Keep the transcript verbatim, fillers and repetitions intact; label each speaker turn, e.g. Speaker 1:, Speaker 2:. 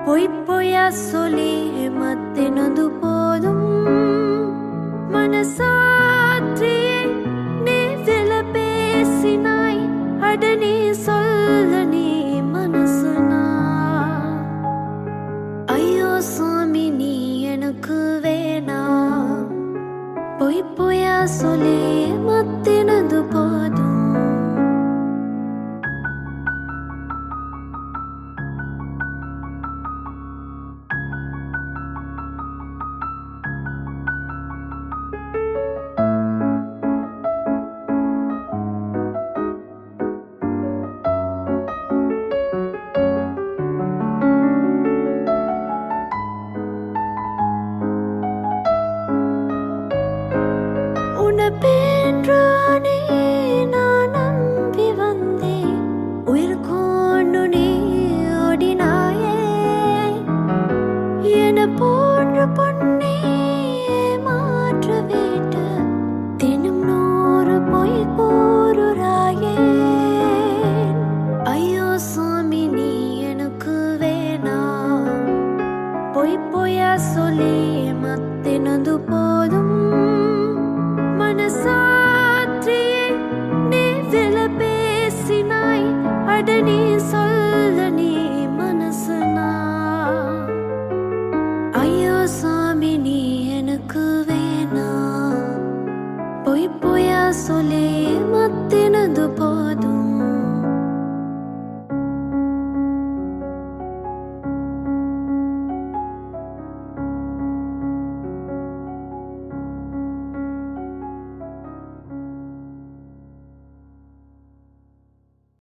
Speaker 1: பொய் பொய்யா சொல்லி ஏமாத்தினது போதும். மனசாற்றியே நீ வில பேசினாய். அட நீ சொல்ல நீ மனசுனா. ஐயோ சாமி நீ எனக்கு வேணா. பொய் பொய்யா சொல்லி ஏமாத்தினது போதும். உனப்பேன்றானே நான் நம்பி வந்தேன். உயிர் கொண்டு நீ ஓடினாயே. என போன்ற பொண்ணே மாற்ற விட்டு தினம் நூறு பொய் கூறுறாயே. ஐயோ சாமி நீ எனக்கு வேணா. பொய் பொய்யா சொல்லி ஏமாத்தினது போதும்.